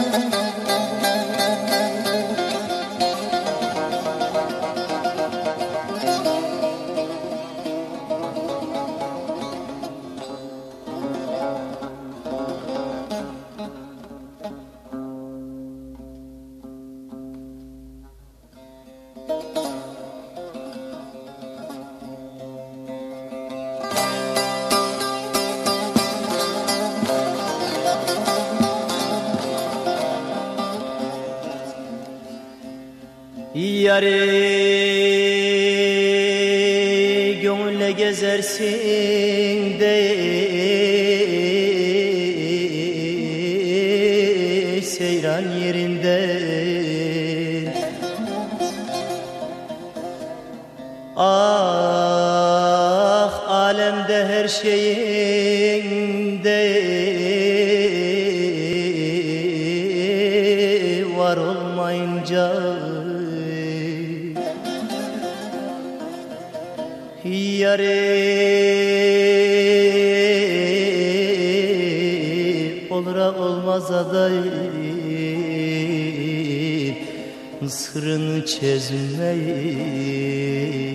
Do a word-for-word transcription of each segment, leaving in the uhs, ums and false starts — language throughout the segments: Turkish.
Yâre gönülle gezersin de seyran yerinde, ah alemde her şeyinde var olmayınca yâre olura olmaza da sırrını çözmeyi.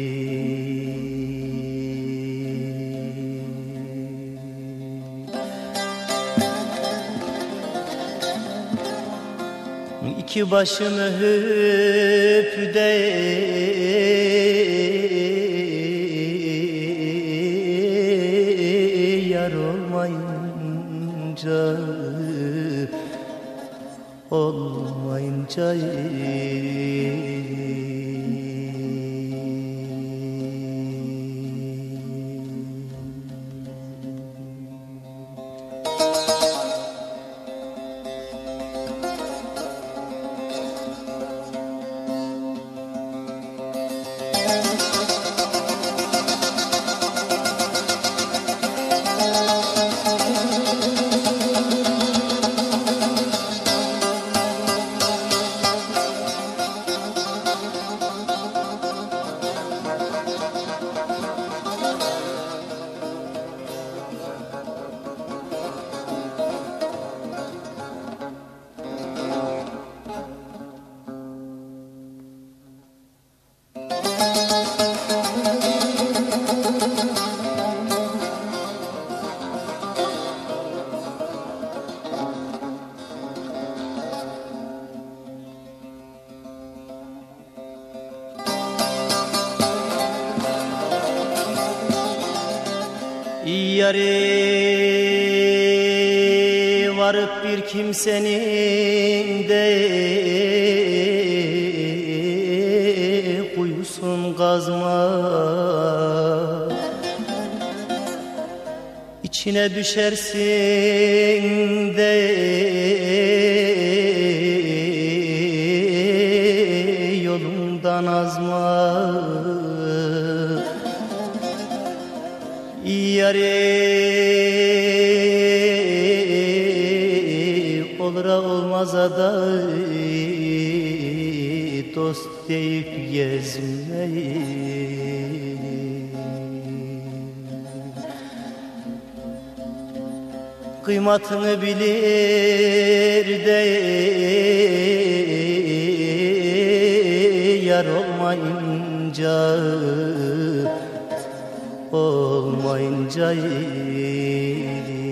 İki başımı öp de yar olmayınca, olmayınca yâre varıp bir kimsenin de kuyusun kazma, içine düşersin de yolundan azma. Yâre olura olmaza da dost deyip gezmeyi. Kıymatını bilir de yar olmayınca, olmayınca